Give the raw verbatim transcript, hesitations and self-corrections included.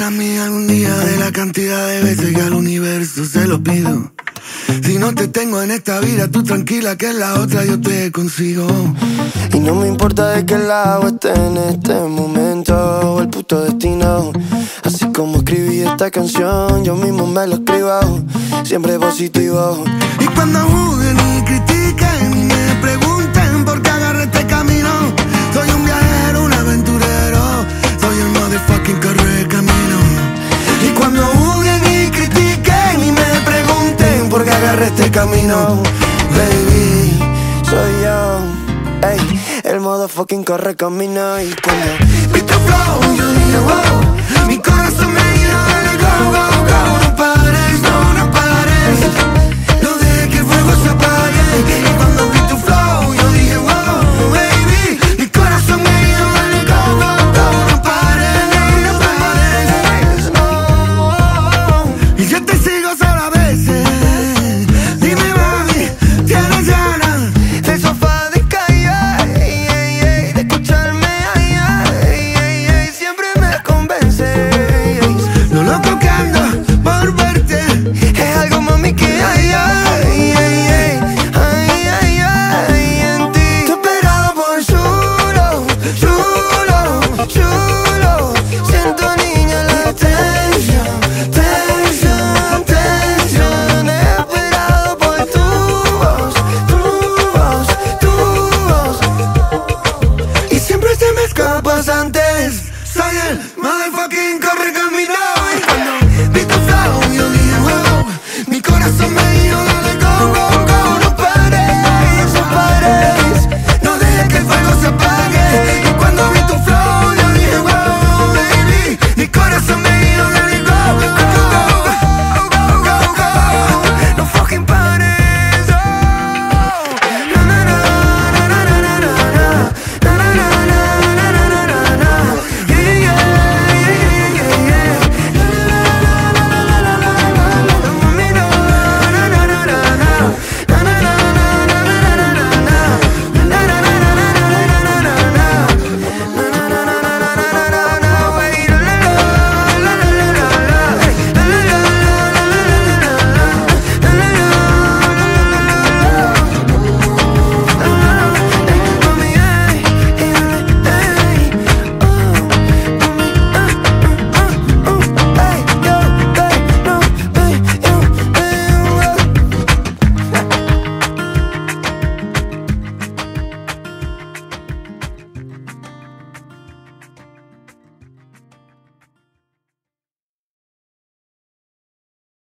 serás mía algún día de la cantidad de veces que al universo se lo pido. Si no te tengo en esta vida, tú tranquila que en la otra yo te consigo. Y no me importa de qué lado esté en este momento o el puto destino. Así como escribí esta canción, yo mismo me lo escribo, siempre positivo. Y cuando juzguen y critiquen y me pregunten por qué agarré este camino, soy un viajero, un aventurero, soy el motherfucking correcamino. Y cuando juzguen y critiquen y me pregunten por qué agarré este camino, baby, soy yo, ey, el motherfucking correcamino. Y cuando vi tu flow, yo dije wow, mi corazón me